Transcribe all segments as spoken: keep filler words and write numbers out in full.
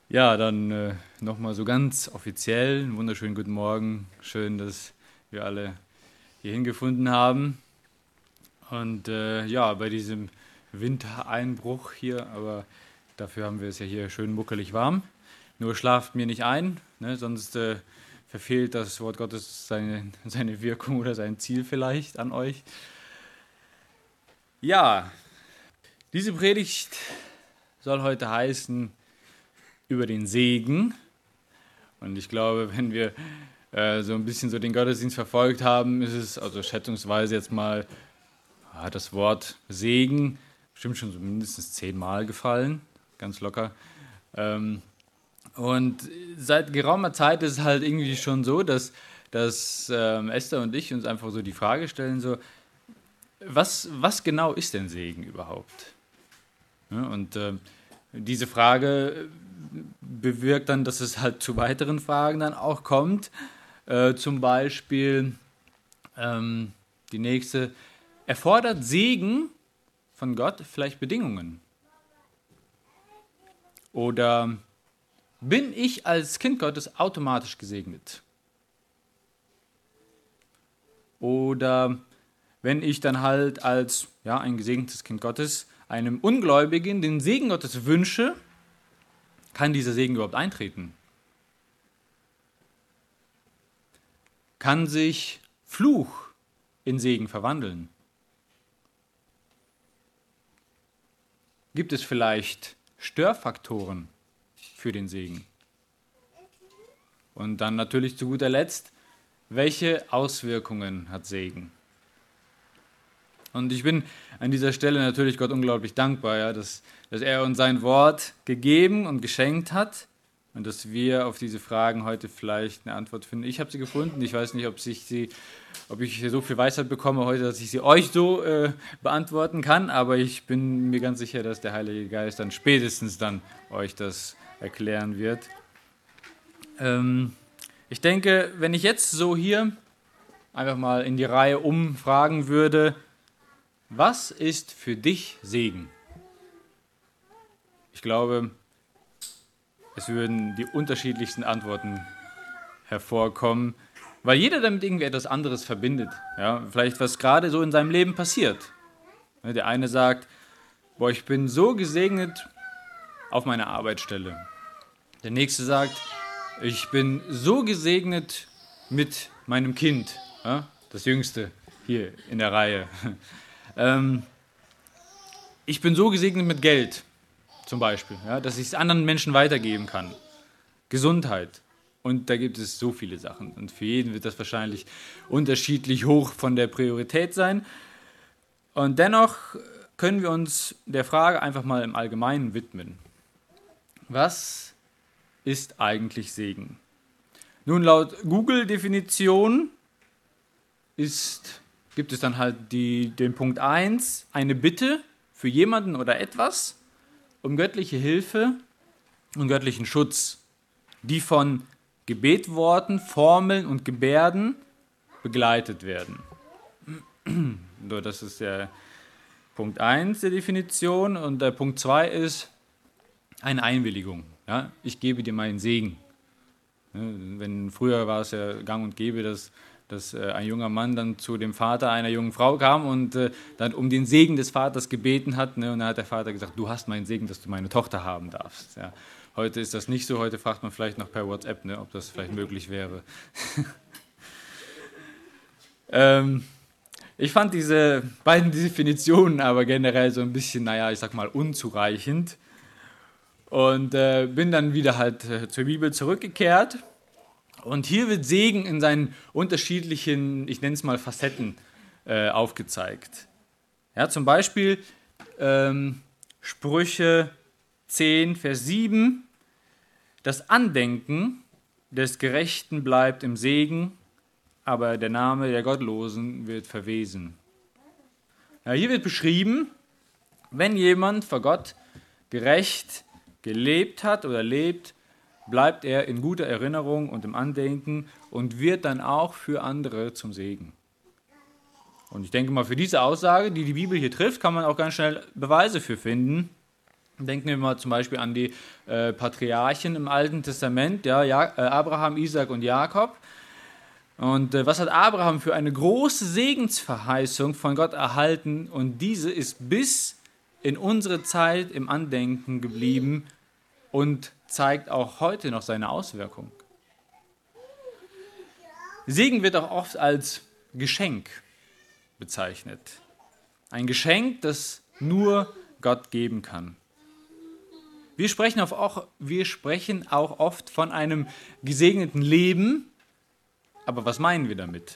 Ja, dann äh, nochmal so ganz offiziell, einen wunderschönen guten Morgen. Schön, dass wir alle hierhin gefunden haben. Und äh, ja, bei diesem Wintereinbruch hier, aber dafür haben wir es ja hier schön muckelig warm. Nur schlaft mir nicht ein, ne, sonst äh, verfehlt das Wort Gottes seine, seine Wirkung oder sein Ziel vielleicht an euch. Ja, diese Predigt soll heute heißen über den Segen. Und ich glaube, wenn wir äh, so ein bisschen so den Gottesdienst verfolgt haben, ist es also schätzungsweise jetzt mal ah, das Wort Segen bestimmt schon so mindestens zehnmal gefallen, ganz locker. Ähm, und seit geraumer Zeit ist es halt irgendwie schon so, dass, dass ähm, Esther und ich uns einfach so die Frage stellen, so, was, was genau ist denn Segen überhaupt? Ja, und äh, diese Frage bewirkt dann, dass es halt zu weiteren Fragen dann auch kommt. Äh, zum Beispiel ähm, die nächste, erfordert Segen von Gott vielleicht Bedingungen? Oder bin ich als Kind Gottes automatisch gesegnet? Oder wenn ich dann halt als ja, ein gesegnetes Kind Gottes einem Ungläubigen den Segen Gottes wünsche, kann dieser Segen überhaupt eintreten? Kann sich Fluch in Segen verwandeln? Gibt es vielleicht Störfaktoren für den Segen? Und dann natürlich zu guter Letzt, welche Auswirkungen hat Segen? Und ich bin an dieser Stelle natürlich Gott unglaublich dankbar, ja, dass, dass er uns sein Wort gegeben und geschenkt hat und dass wir auf diese Fragen heute vielleicht eine Antwort finden. Ich habe sie gefunden. Ich weiß nicht, ob, sich sie, ob ich so viel Weisheit bekomme heute, dass ich sie euch so äh, beantworten kann, aber ich bin mir ganz sicher, dass der Heilige Geist dann spätestens dann euch das erklären wird. Ähm, ich denke, wenn ich jetzt so hier einfach mal in die Reihe umfragen würde, was ist für dich Segen? Ich glaube, es würden die unterschiedlichsten Antworten hervorkommen, weil jeder damit irgendwie etwas anderes verbindet. Ja, vielleicht was gerade so in seinem Leben passiert. Der eine sagt, boah, ich bin so gesegnet auf meiner Arbeitsstelle. Der nächste sagt, ich bin so gesegnet mit meinem Kind, ja, das Jüngste hier in der Reihe. Ähm, ich bin so gesegnet mit Geld, zum Beispiel, ja, dass ich es anderen Menschen weitergeben kann. Gesundheit. Und da gibt es so viele Sachen. Und für jeden wird das wahrscheinlich unterschiedlich hoch von der Priorität sein. Und dennoch können wir uns der Frage einfach mal im Allgemeinen widmen. Was ist eigentlich Segen? Nun, laut Google-Definition ist... gibt es dann halt die, den Punkt eins, eine Bitte für jemanden oder etwas um göttliche Hilfe und göttlichen Schutz, die von Gebetworten, Formeln und Gebärden begleitet werden. So, das ist der Punkt eins der Definition und der Punkt zwei ist eine Einwilligung. Ja, ich gebe dir meinen Segen. Wenn, früher war es ja gang und gäbe, dass dass äh, ein junger Mann dann zu dem Vater einer jungen Frau kam und äh, dann um den Segen des Vaters gebeten hat. Ne? Und dann hat der Vater gesagt, du hast meinen Segen, dass du meine Tochter haben darfst. Ja. Heute ist das nicht so, heute fragt man vielleicht noch per WhatsApp, ne, ob das vielleicht möglich wäre. ähm, ich fand diese beiden Definitionen aber generell so ein bisschen, naja, ich sag mal, unzureichend. Und äh, bin dann wieder halt äh, zur Bibel zurückgekehrt. Und hier wird Segen in seinen unterschiedlichen, ich nenne es mal Facetten, äh, aufgezeigt. Ja, zum Beispiel ähm, Sprüche zehn, Vers sieben. Das Andenken des Gerechten bleibt im Segen, aber der Name der Gottlosen wird verwesen. Ja, hier wird beschrieben, wenn jemand vor Gott gerecht gelebt hat oder lebt, bleibt er in guter Erinnerung und im Andenken und wird dann auch für andere zum Segen. Und ich denke mal, für diese Aussage, die die Bibel hier trifft, kann man auch ganz schnell Beweise für finden. Denken wir mal zum Beispiel an die äh, Patriarchen im Alten Testament, ja, ja, äh, Abraham, Isaac und Jakob. Und äh, was hat Abraham für eine große Segensverheißung von Gott erhalten? Und diese ist bis in unsere Zeit im Andenken geblieben und zeigt auch heute noch seine Auswirkung. Segen wird auch oft als Geschenk bezeichnet. Ein Geschenk, das nur Gott geben kann. Wir sprechen auch, wir sprechen auch oft von einem gesegneten Leben, aber was meinen wir damit?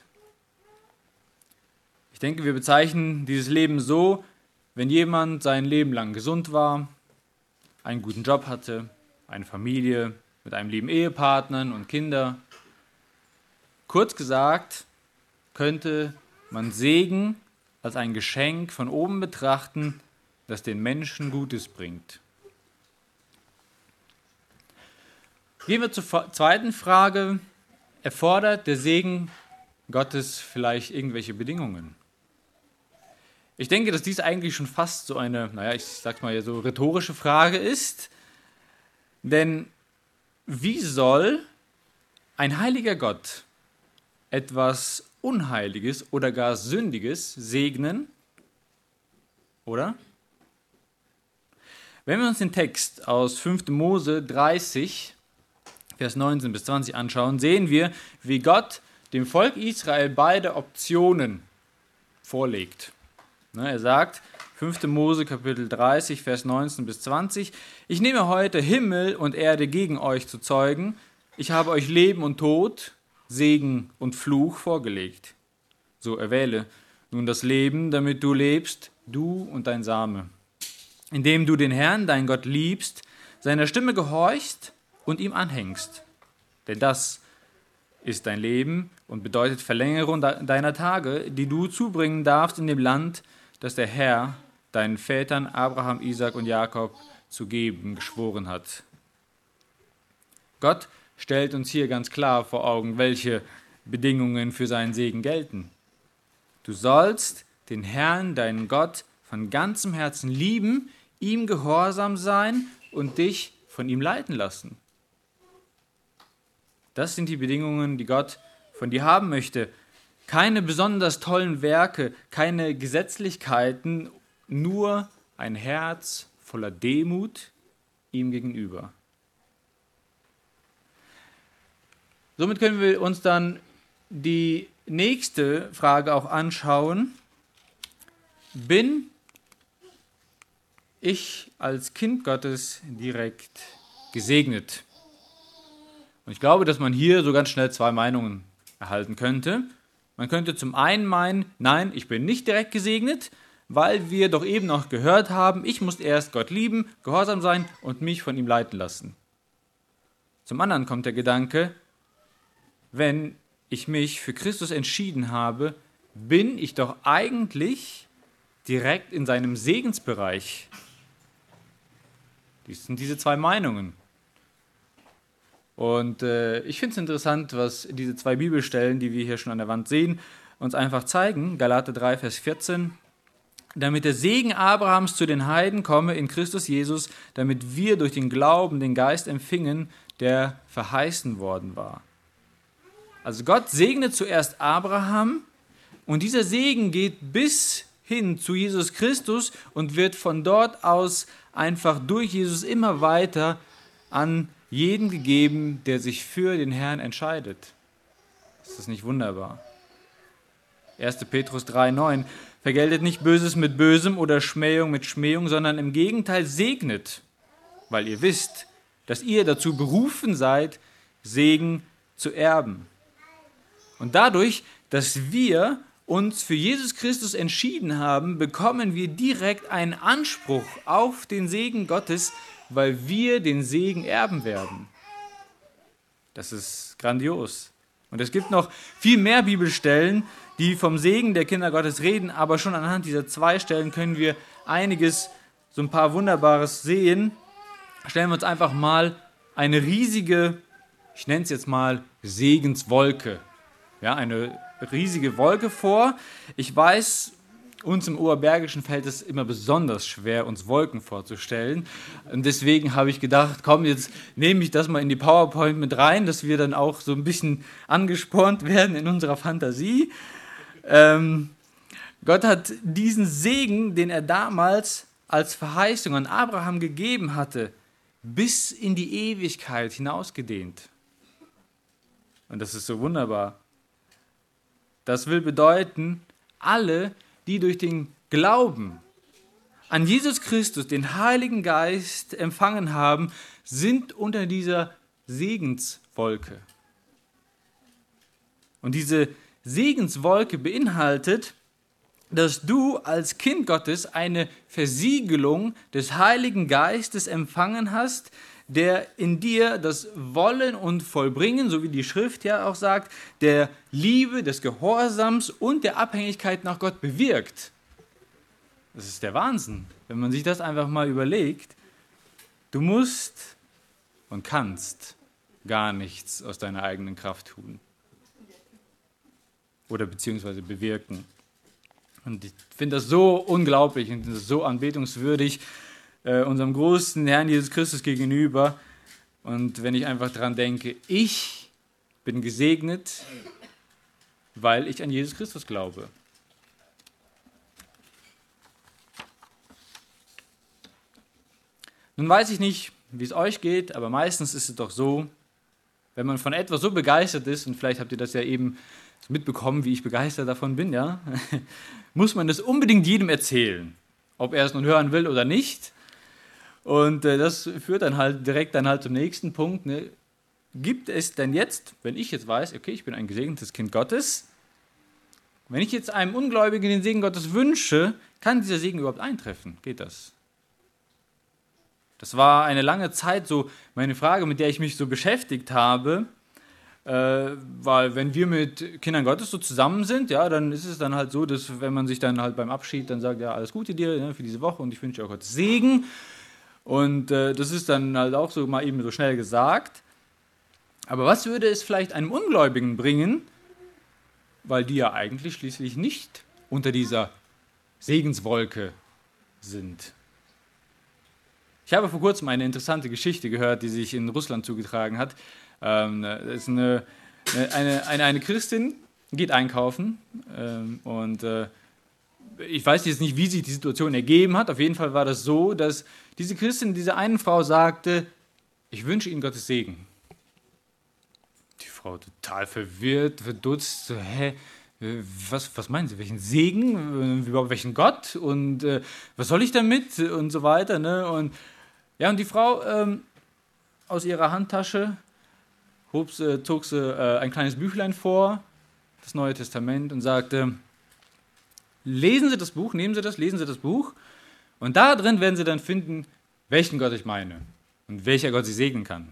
Ich denke, wir bezeichnen dieses Leben so, wenn jemand sein Leben lang gesund war, einen guten Job hatte, eine Familie mit einem lieben Ehepartner und Kinder. Kurz gesagt, könnte man Segen als ein Geschenk von oben betrachten, das den Menschen Gutes bringt. Gehen wir zur zweiten Frage. Erfordert der Segen Gottes vielleicht irgendwelche Bedingungen? Ich denke, dass dies eigentlich schon fast so eine, naja, ich sag's mal so rhetorische Frage ist. Denn wie soll ein heiliger Gott etwas Unheiliges oder gar Sündiges segnen? Oder? Wenn wir uns den Text aus fünfter Mose dreißig, Vers neunzehn bis zwanzig anschauen, sehen wir, wie Gott dem Volk Israel beide Optionen vorlegt. Er sagt, fünfter Mose Kapitel dreißig, Vers neunzehn bis zwanzig, ich nehme heute Himmel und Erde gegen euch zu Zeugen, ich habe euch Leben und Tod, Segen und Fluch vorgelegt. So erwähle nun das Leben, damit du lebst, du und dein Same, indem du den Herrn, dein Gott, liebst, seiner Stimme gehorchst und ihm anhängst. Denn das ist dein Leben und bedeutet Verlängerung deiner Tage, die du zubringen darfst in dem Land, das der Herr deinen Vätern Abraham, Isaac und Jakob zu geben geschworen hat. Gott stellt uns hier ganz klar vor Augen, welche Bedingungen für seinen Segen gelten. Du sollst den Herrn, deinen Gott, von ganzem Herzen lieben, ihm gehorsam sein und dich von ihm leiten lassen. Das sind die Bedingungen, die Gott von dir haben möchte. Keine besonders tollen Werke, keine Gesetzlichkeiten, nur ein Herz voller Demut ihm gegenüber. Somit können wir uns dann die nächste Frage auch anschauen. Bin ich als Kind Gottes direkt gesegnet? Und ich glaube, dass man hier so ganz schnell zwei Meinungen erhalten könnte. Man könnte zum einen meinen, nein, ich bin nicht direkt gesegnet, weil wir doch eben noch gehört haben, ich muss erst Gott lieben, gehorsam sein und mich von ihm leiten lassen. Zum anderen kommt der Gedanke, wenn ich mich für Christus entschieden habe, bin ich doch eigentlich direkt in seinem Segensbereich. Dies sind diese zwei Meinungen. Und äh, ich finde es interessant, was diese zwei Bibelstellen, die wir hier schon an der Wand sehen, uns einfach zeigen. Galater drei, Vers vierzehn. Damit der Segen Abrahams zu den Heiden komme in Christus Jesus, damit wir durch den Glauben den Geist empfingen, der verheißen worden war. Also Gott segnet zuerst Abraham und dieser Segen geht bis hin zu Jesus Christus und wird von dort aus einfach durch Jesus immer weiter an jeden gegeben, der sich für den Herrn entscheidet. Ist das nicht wunderbar? erster Petrus drei, neun. Vergeltet nicht Böses mit Bösem oder Schmähung mit Schmähung, sondern im Gegenteil segnet, weil ihr wisst, dass ihr dazu berufen seid, Segen zu erben. Und dadurch, dass wir uns für Jesus Christus entschieden haben, bekommen wir direkt einen Anspruch auf den Segen Gottes, weil wir den Segen erben werden. Das ist grandios. Und es gibt noch viel mehr Bibelstellen, die vom Segen der Kinder Gottes reden, aber schon anhand dieser zwei Stellen können wir einiges, so ein paar Wunderbares sehen. Stellen wir uns einfach mal eine riesige, ich nenne es jetzt mal Segenswolke, ja, eine riesige Wolke vor. Ich weiß uns im Oberbergischen fällt es immer besonders schwer, uns Wolken vorzustellen. Und deswegen habe ich gedacht, komm, jetzt nehme ich das mal in die PowerPoint mit rein, dass wir dann auch so ein bisschen angespornt werden in unserer Fantasie. Ähm, Gott hat diesen Segen, den er damals als Verheißung an Abraham gegeben hatte, bis in die Ewigkeit hinausgedehnt. Und das ist so wunderbar. Das will bedeuten, alle, die durch den Glauben an Jesus Christus, den Heiligen Geist, empfangen haben, sind unter dieser Segenswolke. Und diese Segenswolke beinhaltet, dass du als Kind Gottes eine Versiegelung des Heiligen Geistes empfangen hast, der in dir das Wollen und Vollbringen, so wie die Schrift ja auch sagt, der Liebe, des Gehorsams und der Abhängigkeit nach Gott bewirkt. Das ist der Wahnsinn, wenn man sich das einfach mal überlegt. Du musst und kannst gar nichts aus deiner eigenen Kraft tun oder beziehungsweise bewirken. Und ich finde das so unglaublich und so anbetungswürdig, äh, unserem großen Herrn Jesus Christus gegenüber. Und wenn ich einfach daran denke, ich bin gesegnet, weil ich an Jesus Christus glaube. Nun weiß ich nicht, wie es euch geht, aber meistens ist es doch so, wenn man von etwas so begeistert ist, und vielleicht habt ihr das ja eben mitbekommen, wie ich begeistert davon bin, ja, muss man das unbedingt jedem erzählen, ob er es nun hören will oder nicht. Und äh, das führt dann halt direkt dann halt zum nächsten Punkt. Ne? Gibt es denn jetzt, wenn ich jetzt weiß, okay, ich bin ein gesegnetes Kind Gottes, wenn ich jetzt einem Ungläubigen den Segen Gottes wünsche, kann dieser Segen überhaupt eintreffen? Geht das? Das war eine lange Zeit so meine Frage, mit der ich mich so beschäftigt habe. Äh, weil wenn wir mit Kindern Gottes so zusammen sind, ja, dann ist es dann halt so, dass wenn man sich dann halt beim Abschied dann sagt, ja, alles Gute dir, ne, für diese Woche und ich wünsche dir auch Gottes Segen. Und äh, das ist dann halt auch so mal eben so schnell gesagt. Aber was würde es vielleicht einem Ungläubigen bringen, weil die ja eigentlich schließlich nicht unter dieser Segenswolke sind? Ich habe vor kurzem eine interessante Geschichte gehört, die sich in Russland zugetragen hat. Ähm, das ist eine, eine, eine, eine Christin, geht einkaufen ähm, und äh, ich weiß jetzt nicht, wie sich die Situation ergeben hat. Auf jeden Fall war das so, dass diese Christin dieser einen Frau sagte, ich wünsche Ihnen Gottes Segen. Die Frau total verwirrt, verdutzt, so, hä, was, was meinen Sie, welchen Segen, überhaupt welchen Gott und äh, was soll ich damit und so weiter. Ne? Und, ja, und die Frau ähm, aus ihrer Handtasche hob sie, zog sie äh, ein kleines Büchlein vor, das Neue Testament, und sagte, lesen Sie das Buch, nehmen Sie das, lesen Sie das Buch und da drin werden Sie dann finden, welchen Gott ich meine und welcher Gott Sie segnen kann.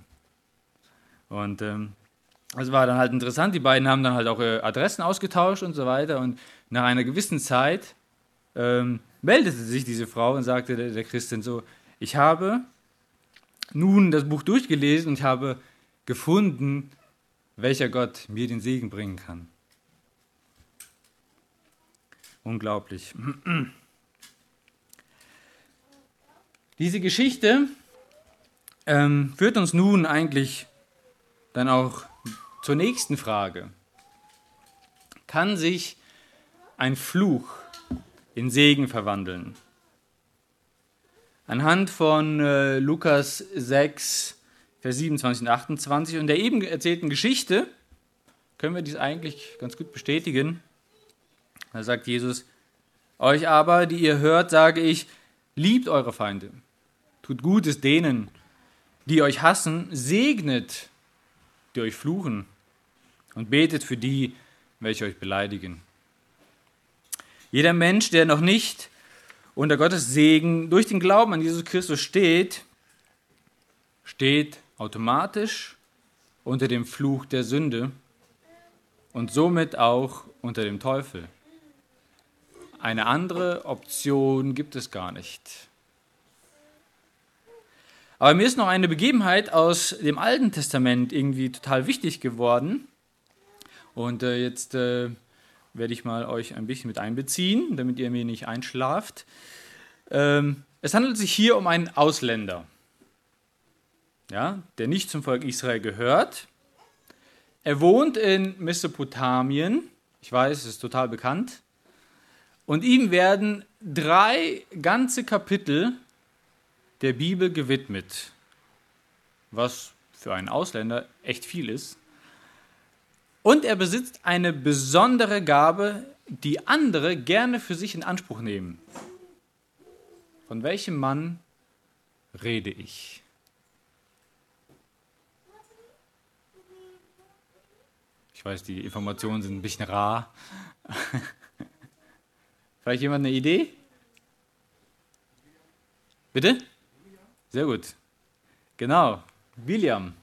Und ähm, das war dann halt interessant, die beiden haben dann halt auch äh, Adressen ausgetauscht und so weiter und nach einer gewissen Zeit ähm, meldete sich diese Frau und sagte der, der Christin so, ich habe nun das Buch durchgelesen und ich habe gefunden, welcher Gott mir den Segen bringen kann. Unglaublich. Diese Geschichte ähm, führt uns nun eigentlich dann auch zur nächsten Frage. Kann sich ein Fluch in Segen verwandeln? Anhand von äh, Lukas sechs, Vers siebenundzwanzig und achtundzwanzig und der eben erzählten Geschichte können wir dies eigentlich ganz gut bestätigen. Da sagt Jesus, euch aber, die ihr hört, sage ich, liebt eure Feinde, tut Gutes denen, die euch hassen, segnet, die euch fluchen und betet für die, welche euch beleidigen. Jeder Mensch, der noch nicht unter Gottes Segen durch den Glauben an Jesus Christus steht, steht automatisch unter dem Fluch der Sünde und somit auch unter dem Teufel. Eine andere Option gibt es gar nicht. Aber mir ist noch eine Begebenheit aus dem Alten Testament irgendwie total wichtig geworden. Und äh, jetzt äh, werde ich mal euch ein bisschen mit einbeziehen, damit ihr mir nicht einschlaft. Ähm, es handelt sich hier um einen Ausländer, ja, der nicht zum Volk Israel gehört. Er wohnt in Mesopotamien, ich weiß, es ist total bekannt, und ihm werden drei ganze Kapitel der Bibel gewidmet, was für einen Ausländer echt viel ist. Und er besitzt eine besondere Gabe, die andere gerne für sich in Anspruch nehmen. Von welchem Mann rede ich? Ich weiß, die Informationen sind ein bisschen rar. Vielleicht jemand eine Idee? Bitte? Sehr gut. Genau, Biliam.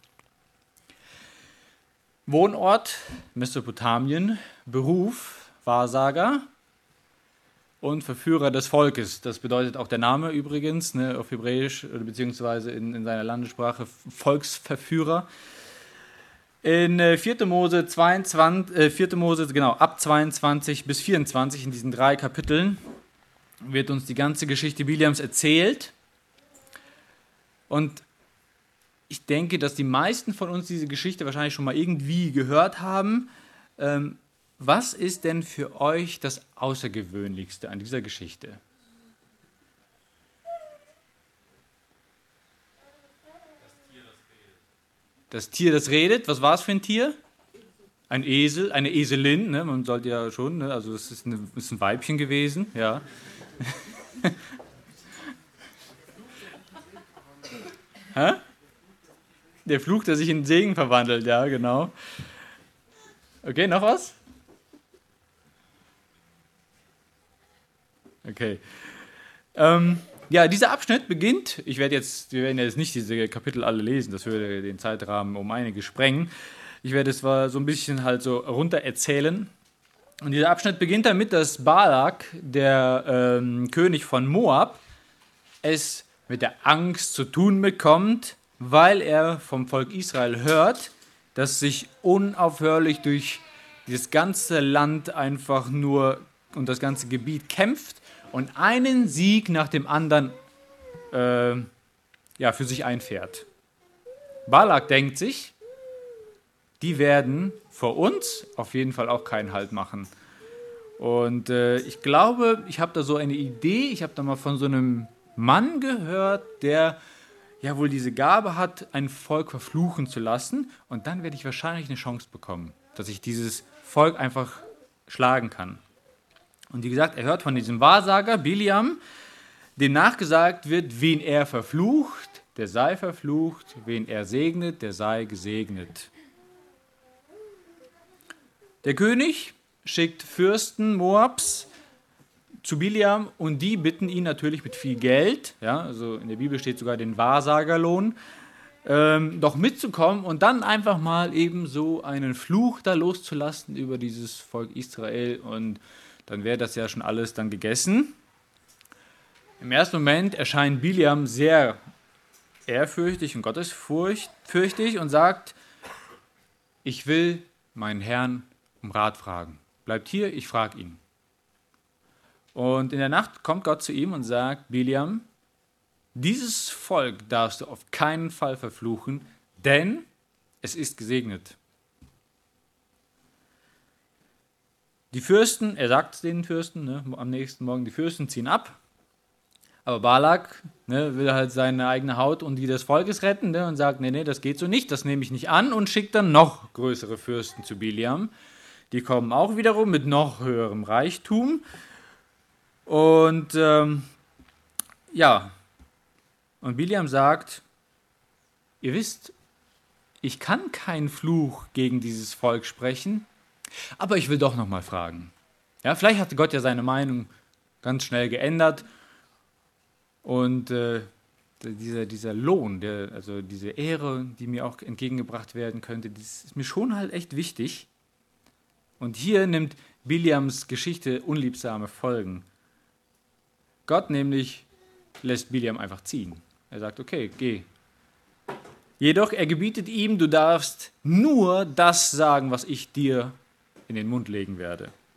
Wohnort Mesopotamien, Beruf Wahrsager und Verführer des Volkes. Das bedeutet auch der Name übrigens, ne, auf Hebräisch, beziehungsweise in, in seiner Landessprache Volksverführer. In äh, vierte Mose zweiundzwanzig, äh, vierte Mose, genau, ab zweiundzwanzig bis vierundzwanzig, in diesen drei Kapiteln, wird uns die ganze Geschichte Biliams erzählt. Und ich denke, dass die meisten von uns diese Geschichte wahrscheinlich schon mal irgendwie gehört haben. Ähm, was ist denn für euch das Außergewöhnlichste an dieser Geschichte? Das Tier, das redet. Was war es für ein Tier? Ein Esel, eine Eselin. Ne? Man sollte ja schon, ne? Also es ist, eine, ist ein Weibchen gewesen. Ja. Hä? Der Fluch, der sich in Segen verwandelt, ja, genau. Okay, noch was? Okay. Ähm, ja, dieser Abschnitt beginnt, ich werde jetzt, wir werden jetzt nicht diese Kapitel alle lesen, das würde den Zeitrahmen um einige sprengen. Ich werde es zwar so ein bisschen halt so runter erzählen. Und dieser Abschnitt beginnt damit, dass Balak, der ähm, König von Moab, es mit der Angst zu tun bekommt, weil er vom Volk Israel hört, dass sich unaufhörlich durch das ganze Land einfach nur und das ganze Gebiet kämpft und einen Sieg nach dem anderen äh, ja, für sich einfährt. Balak denkt sich, die werden vor uns auf jeden Fall auch keinen Halt machen. Und äh, ich glaube, ich habe da so eine Idee, ich habe da mal von so einem Mann gehört, der ja wohl diese Gabe hat, ein Volk verfluchen zu lassen, und dann werde ich wahrscheinlich eine Chance bekommen, dass ich dieses Volk einfach schlagen kann. Und wie gesagt, er hört von diesem Wahrsager Biliam, dem nachgesagt wird, wen er verflucht, der sei verflucht, wen er segnet, der sei gesegnet. Der König schickt Fürsten Moabs zu Biliam und die bitten ihn natürlich mit viel Geld, ja, also in der Bibel steht sogar den Wahrsagerlohn, ähm, doch mitzukommen und dann einfach mal eben so einen Fluch da loszulassen über dieses Volk Israel, und dann wäre das ja schon alles dann gegessen. Im ersten Moment erscheint Biliam sehr ehrfürchtig und gottesfürchtig und sagt, ich will meinen Herrn um Rat fragen. Bleibt hier, ich frage ihn. Und in der Nacht kommt Gott zu ihm und sagt, Biliam, dieses Volk darfst du auf keinen Fall verfluchen, denn es ist gesegnet. Die Fürsten, er sagt es den Fürsten, ne, am nächsten Morgen, die Fürsten ziehen ab, aber Balak ne, will halt seine eigene Haut und die des Volkes retten, ne, und sagt, nee, nee, das geht so nicht, das nehme ich nicht an, und schickt dann noch größere Fürsten zu Biliam. Die kommen auch wiederum mit noch höherem Reichtum. Und ähm, ja, und Biliam sagt, ihr wisst, ich kann keinen Fluch gegen dieses Volk sprechen, aber ich will doch nochmal fragen. Ja, vielleicht hatte Gott ja seine Meinung ganz schnell geändert und äh, dieser, dieser Lohn, der, also diese Ehre, die mir auch entgegengebracht werden könnte, das ist mir schon halt echt wichtig. Und hier nimmt Biliams Geschichte unliebsame Folgen. Gott nämlich lässt Biliam einfach ziehen. Er sagt, okay, geh. Jedoch, er gebietet ihm, du darfst nur das sagen, was ich dir in den Mund legen werde.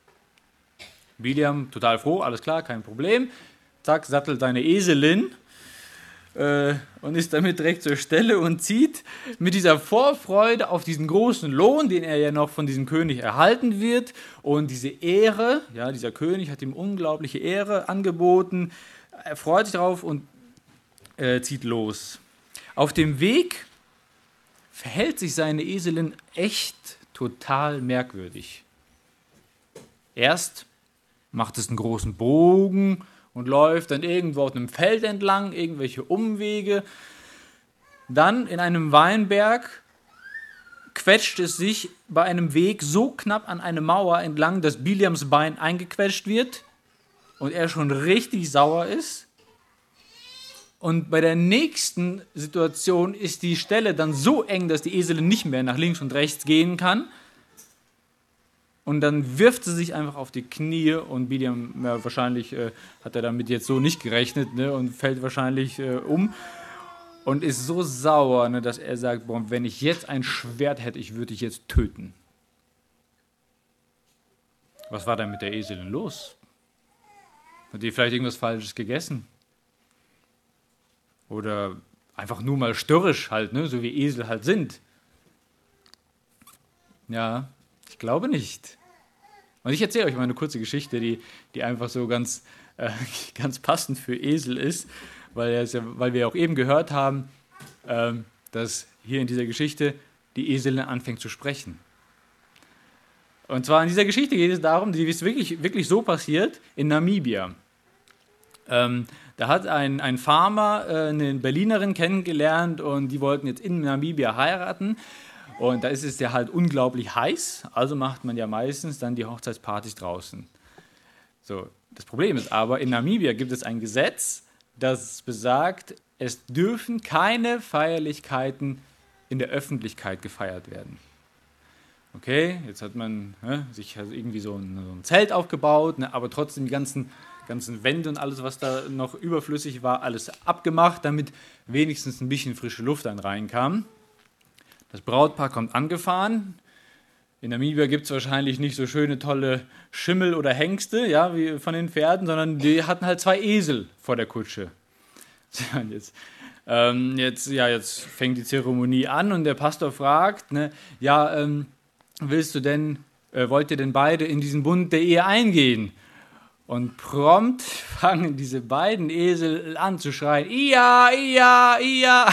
Biliam total froh, alles klar, kein Problem. Zack, sattelt seine Eselin äh, und ist damit direkt zur Stelle und zieht mit dieser Vorfreude auf diesen großen Lohn, den er ja noch von diesem König erhalten wird. Und diese Ehre, ja, dieser König hat ihm unglaubliche Ehre angeboten. Er freut sich darauf und äh, zieht los. Auf dem Weg verhält sich seine Eselin echt total merkwürdig. Erst macht es einen großen Bogen und läuft dann irgendwo auf einem Feld entlang, irgendwelche Umwege. Dann in einem Weinberg quetscht es sich bei einem Weg so knapp an eine Mauer entlang, dass Biliams Bein eingequetscht wird und er schon richtig sauer ist. Und bei der nächsten Situation ist die Stelle dann so eng, dass die Eselin nicht mehr nach links und rechts gehen kann. Und dann wirft sie sich einfach auf die Knie und Biliam, ja, wahrscheinlich äh, hat er damit jetzt so nicht gerechnet, ne, und fällt wahrscheinlich äh, um und ist so sauer, ne, dass er sagt, boah, wenn ich jetzt ein Schwert hätte, ich würde dich jetzt töten. Was war denn mit der Eselin los? Hat die vielleicht irgendwas Falsches gegessen? Oder einfach nur mal störrisch halt, ne, so wie Esel halt sind? Ja, ich glaube nicht. Und ich erzähle euch mal eine kurze Geschichte, die, die einfach so ganz, äh, ganz passend für Esel ist, weil, ja, weil wir auch eben gehört haben, äh, dass hier in dieser Geschichte die Eselin anfängt zu sprechen. Und zwar in dieser Geschichte geht es darum, die ist wirklich, wirklich so passiert, in Namibia. Ähm, da hat ein, ein Farmer äh, eine Berlinerin kennengelernt und die wollten jetzt in Namibia heiraten. Und da ist es ja halt unglaublich heiß, also macht man ja meistens dann die Hochzeitspartys draußen. So, das Problem ist aber, in Namibia gibt es ein Gesetz, das besagt, es dürfen keine Feierlichkeiten in der Öffentlichkeit gefeiert werden. Okay, jetzt hat man ne, sich also irgendwie so ein, so ein Zelt aufgebaut, ne, aber trotzdem die ganzen, ganzen Wände und alles, was da noch überflüssig war, alles abgemacht, damit wenigstens ein bisschen frische Luft dann reinkam. Das Brautpaar kommt angefahren. In Namibia gibt es wahrscheinlich nicht so schöne, tolle Schimmel oder Hengste, ja, wie von den Pferden, sondern die hatten halt zwei Esel vor der Kutsche. Und jetzt, ähm, jetzt, ja, jetzt fängt die Zeremonie an und der Pastor fragt, ne, ja, ähm, willst du denn, äh, wollt ihr denn beide in diesen Bund der Ehe eingehen? Und prompt fangen diese beiden Esel an zu schreien, ja, ja, ja.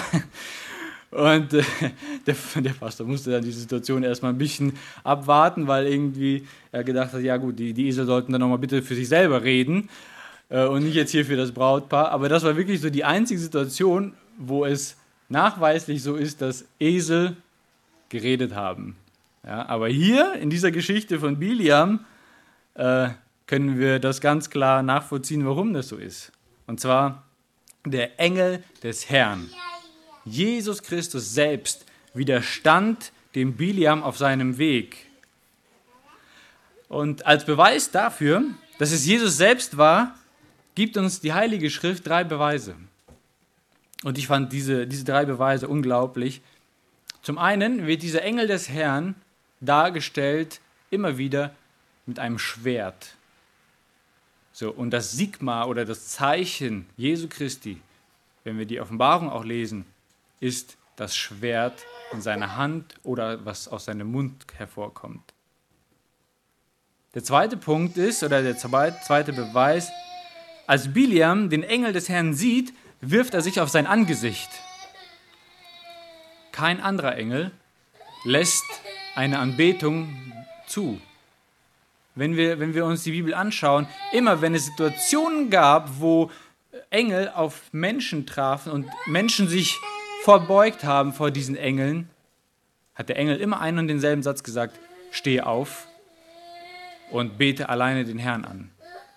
Und äh, der, der Pastor musste dann die Situation erstmal ein bisschen abwarten, weil irgendwie er gedacht hat, ja gut, die, die Esel sollten dann nochmal bitte für sich selber reden äh, und nicht jetzt hier für das Brautpaar. Aber das war wirklich so die einzige Situation, wo es nachweislich so ist, dass Esel geredet haben. Ja, aber hier in dieser Geschichte von Biliam äh, können wir das ganz klar nachvollziehen, warum das so ist. Und zwar der Engel des Herrn. Jesus Christus selbst widerstand dem Biliam auf seinem Weg. Und als Beweis dafür, dass es Jesus selbst war, gibt uns die Heilige Schrift drei Beweise. Und ich fand diese, diese drei Beweise unglaublich. Zum einen wird dieser Engel des Herrn dargestellt immer wieder mit einem Schwert. So, und das Sigma oder das Zeichen Jesu Christi, wenn wir die Offenbarung auch lesen, ist das Schwert in seiner Hand oder was aus seinem Mund hervorkommt. Der zweite Punkt ist, oder der zweite Beweis, als Biliam den Engel des Herrn sieht, wirft er sich auf sein Angesicht. Kein anderer Engel lässt eine Anbetung zu. Wenn wir, wenn wir uns die Bibel anschauen, immer wenn es Situationen gab, wo Engel auf Menschen trafen und Menschen sich verbeugt haben vor diesen Engeln, hat der Engel immer einen und denselben Satz gesagt, stehe auf und bete alleine den Herrn an.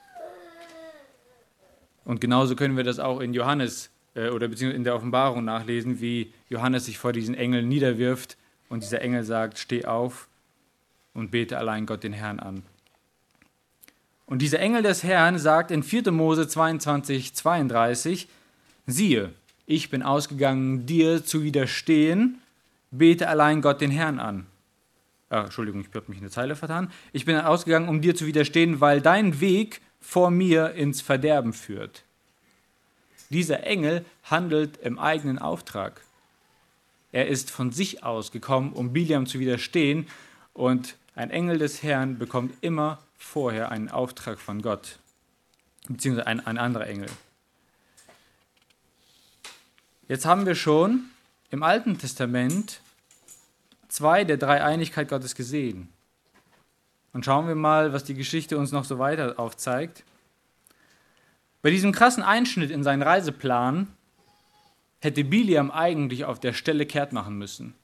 Und genauso können wir das auch in Johannes äh, oder beziehungsweise in der Offenbarung nachlesen, wie Johannes sich vor diesen Engeln niederwirft und dieser Engel sagt, steh auf und bete allein Gott den Herrn an. Und dieser Engel des Herrn sagt in vierter Mose zweiundzwanzig, zweiunddreißig, siehe, ich bin ausgegangen, dir zu widerstehen, bete allein Gott den Herrn an. ah, Entschuldigung, ich habe mich eine Zeile vertan. Ich bin ausgegangen, um dir zu widerstehen, weil dein Weg vor mir ins Verderben führt. Dieser Engel handelt im eigenen Auftrag. Er ist von sich aus gekommen, um Biliam zu widerstehen, und ein Engel des Herrn bekommt immer vorher einen Auftrag von Gott, beziehungsweise ein, ein anderer Engel. Jetzt haben wir schon im Alten Testament zwei der Dreieinigkeit Gottes gesehen. Und schauen wir mal, was die Geschichte uns noch so weiter aufzeigt. Bei diesem krassen Einschnitt in seinen Reiseplan hätte Biliam eigentlich auf der Stelle kehrt machen müssen.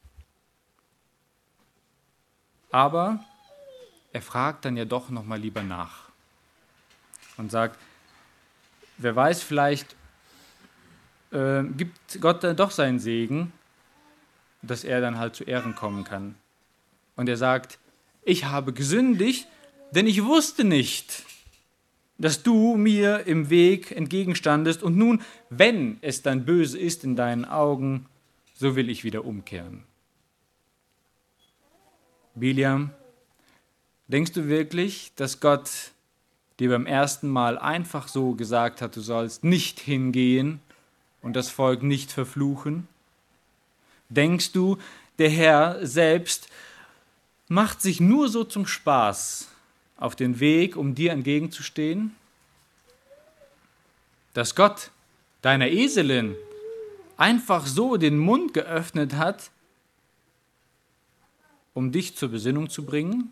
Aber er fragt dann ja doch nochmal lieber nach und sagt, wer weiß, vielleicht äh, gibt Gott dann doch seinen Segen, dass er dann halt zu Ehren kommen kann. Und er sagt, ich habe gesündigt, denn ich wusste nicht, dass du mir im Weg entgegenstandest, und nun, wenn es dann böse ist in deinen Augen, so will ich wieder umkehren. Biliam, denkst du wirklich, dass Gott dir beim ersten Mal einfach so gesagt hat, du sollst nicht hingehen und das Volk nicht verfluchen? Denkst du, der Herr selbst macht sich nur so zum Spaß auf den Weg, um dir entgegenzustehen? Dass Gott deiner Eselin einfach so den Mund geöffnet hat, um dich zur Besinnung zu bringen?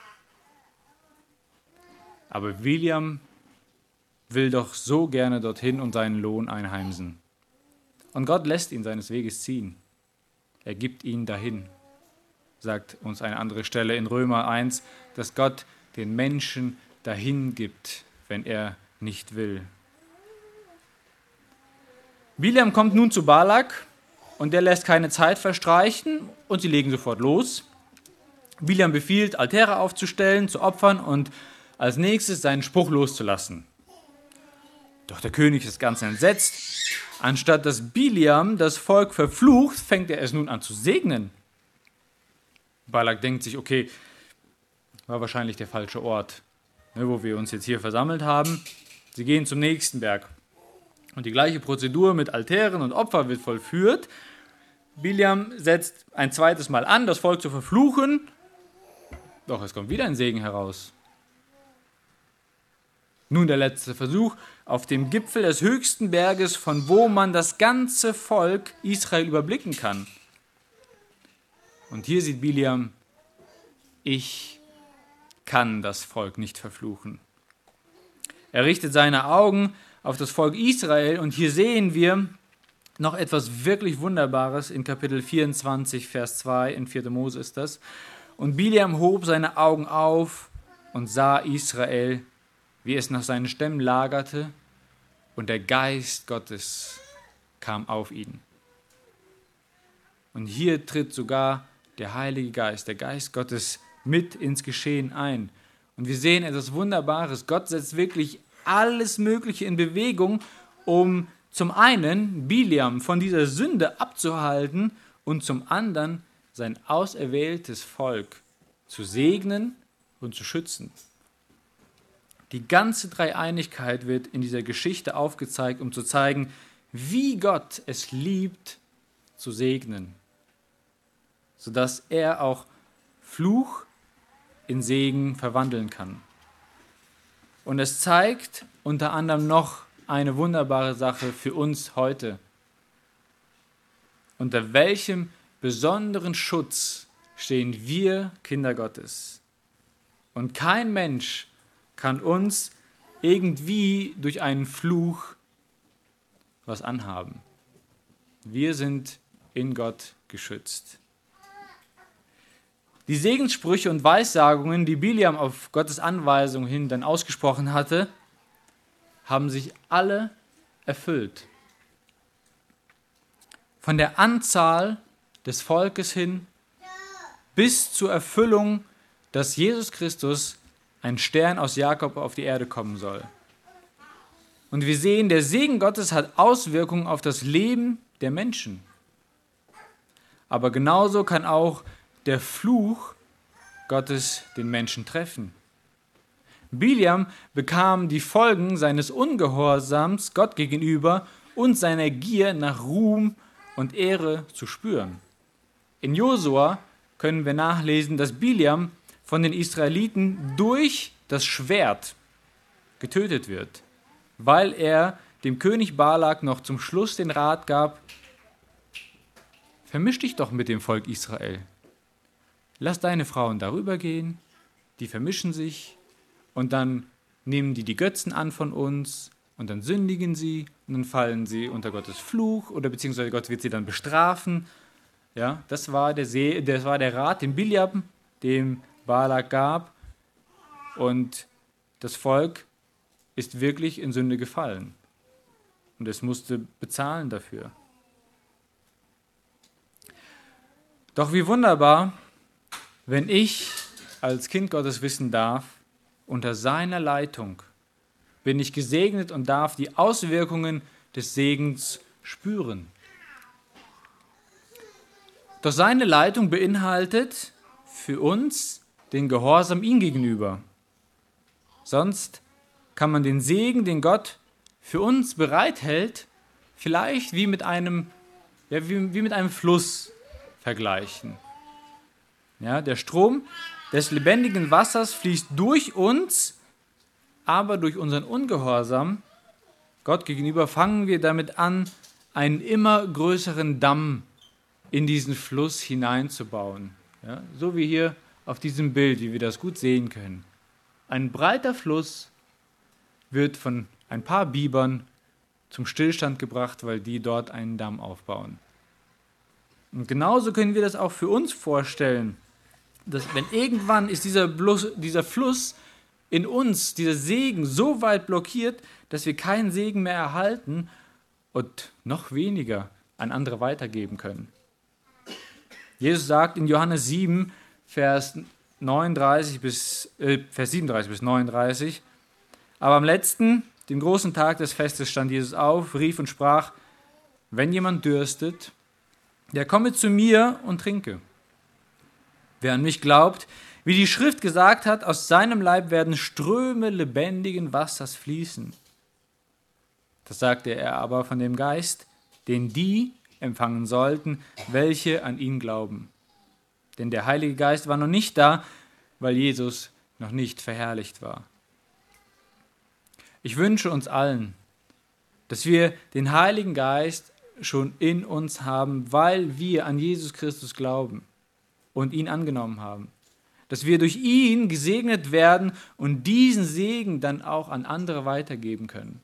Aber Biliam will doch so gerne dorthin und seinen Lohn einheimsen. Und Gott lässt ihn seines Weges ziehen. Er gibt ihn dahin, sagt uns eine andere Stelle in Römer eins, dass Gott den Menschen dahin gibt, wenn er nicht will. Biliam kommt nun zu Balak und der lässt keine Zeit verstreichen und sie legen sofort los. Biliam befiehlt, Altäre aufzustellen, zu opfern und als nächstes seinen Spruch loszulassen. Doch der König ist ganz entsetzt. Anstatt dass Biliam das Volk verflucht, fängt er es nun an zu segnen. Balak denkt sich, okay, war wahrscheinlich der falsche Ort, ne, wo wir uns jetzt hier versammelt haben. Sie gehen zum nächsten Berg. Und die gleiche Prozedur mit Altären und Opfer wird vollführt. Biliam setzt ein zweites Mal an, das Volk zu verfluchen. Doch es kommt wieder ein Segen heraus. Nun der letzte Versuch auf dem Gipfel des höchsten Berges, von wo man das ganze Volk Israel überblicken kann. Und hier sieht Biliam, ich kann das Volk nicht verfluchen. Er richtet seine Augen auf das Volk Israel und hier sehen wir noch etwas wirklich Wunderbares in Kapitel vierundzwanzig, Vers zwei, in vierter Mose ist das. Und Biliam hob seine Augen auf und sah Israel, wie es nach seinen Stämmen lagerte, und der Geist Gottes kam auf ihn. Und hier tritt sogar der Heilige Geist, der Geist Gottes, mit ins Geschehen ein. Und wir sehen etwas Wunderbares. Gott setzt wirklich alles Mögliche in Bewegung, um zum einen Biliam von dieser Sünde abzuhalten und zum anderen sein auserwähltes Volk zu segnen und zu schützen. Die ganze Dreieinigkeit wird in dieser Geschichte aufgezeigt, um zu zeigen, wie Gott es liebt, zu segnen, sodass er auch Fluch in Segen verwandeln kann. Und es zeigt unter anderem noch eine wunderbare Sache für uns heute. Unter welchem besonderen Schutz stehen wir Kinder Gottes? Und kein Mensch kann uns irgendwie durch einen Fluch was anhaben. Wir sind in Gott geschützt. Die Segenssprüche und Weissagungen, die Biliam auf Gottes Anweisung hin dann ausgesprochen hatte, haben sich alle erfüllt. Von der Anzahl des Volkes hin bis zur Erfüllung, dass Jesus Christus, ein Stern aus Jakob, auf die Erde kommen soll. Und wir sehen, der Segen Gottes hat Auswirkungen auf das Leben der Menschen. Aber genauso kann auch der Fluch Gottes den Menschen treffen. Biliam bekam die Folgen seines Ungehorsams Gott gegenüber und seiner Gier nach Ruhm und Ehre zu spüren. In Josua können wir nachlesen, dass Biliam von den Israeliten durch das Schwert getötet wird, weil er dem König Balak noch zum Schluss den Rat gab: Vermisch dich doch mit dem Volk Israel. Lass deine Frauen darüber gehen, die vermischen sich und dann nehmen die die Götzen an von uns und dann sündigen sie und dann fallen sie unter Gottes Fluch oder beziehungsweise Gott wird sie dann bestrafen. Ja, das war der, See, das war der Rat, den Biliam dem Balak gab, und das Volk ist wirklich in Sünde gefallen und es musste bezahlen dafür. Doch wie wunderbar, wenn ich als Kind Gottes wissen darf, unter seiner Leitung bin ich gesegnet und darf die Auswirkungen des Segens spüren. Doch seine Leitung beinhaltet für uns den Gehorsam ihm gegenüber. Sonst kann man den Segen, den Gott für uns bereithält, vielleicht wie mit einem, ja, wie, wie mit einem Fluss vergleichen. Ja, der Strom des lebendigen Wassers fließt durch uns, aber durch unseren Ungehorsam Gott gegenüber fangen wir damit an, einen immer größeren Damm in diesen Fluss hineinzubauen. Ja, so wie hier auf diesem Bild, wie wir das gut sehen können. Ein breiter Fluss wird von ein paar Bibern zum Stillstand gebracht, weil die dort einen Damm aufbauen. Und genauso können wir das auch für uns vorstellen, dass wenn irgendwann ist dieser, Blus, dieser Fluss in uns, dieser Segen so weit blockiert, dass wir keinen Segen mehr erhalten und noch weniger an andere weitergeben können. Jesus sagt in Johannes sieben, Vers neununddreißig bis, äh, Vers siebenunddreißig bis neununddreißig, aber am letzten, dem großen Tag des Festes, stand Jesus auf, rief und sprach: Wenn jemand dürstet, der komme zu mir und trinke. Wer an mich glaubt, wie die Schrift gesagt hat, aus seinem Leib werden Ströme lebendigen Wassers fließen. Das sagte er aber von dem Geist, den die empfangen sollten, welche an ihn glauben. Denn der Heilige Geist war noch nicht da, weil Jesus noch nicht verherrlicht war. Ich wünsche uns allen, dass wir den Heiligen Geist schon in uns haben, weil wir an Jesus Christus glauben und ihn angenommen haben. Dass wir durch ihn gesegnet werden und diesen Segen dann auch an andere weitergeben können.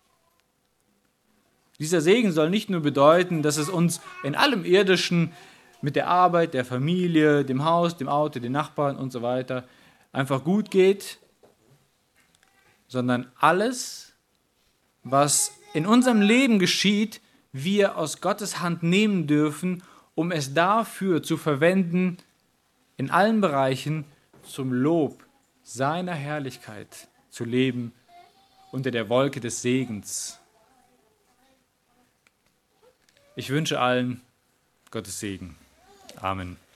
Dieser Segen soll nicht nur bedeuten, dass es uns in allem Irdischen mit der Arbeit, der Familie, dem Haus, dem Auto, den Nachbarn und so weiter einfach gut geht, sondern alles, was in unserem Leben geschieht, wir aus Gottes Hand nehmen dürfen, um es dafür zu verwenden, in allen Bereichen zum Lob seiner Herrlichkeit zu leben, unter der Wolke des Segens. Ich wünsche allen Gottes Segen. Amen.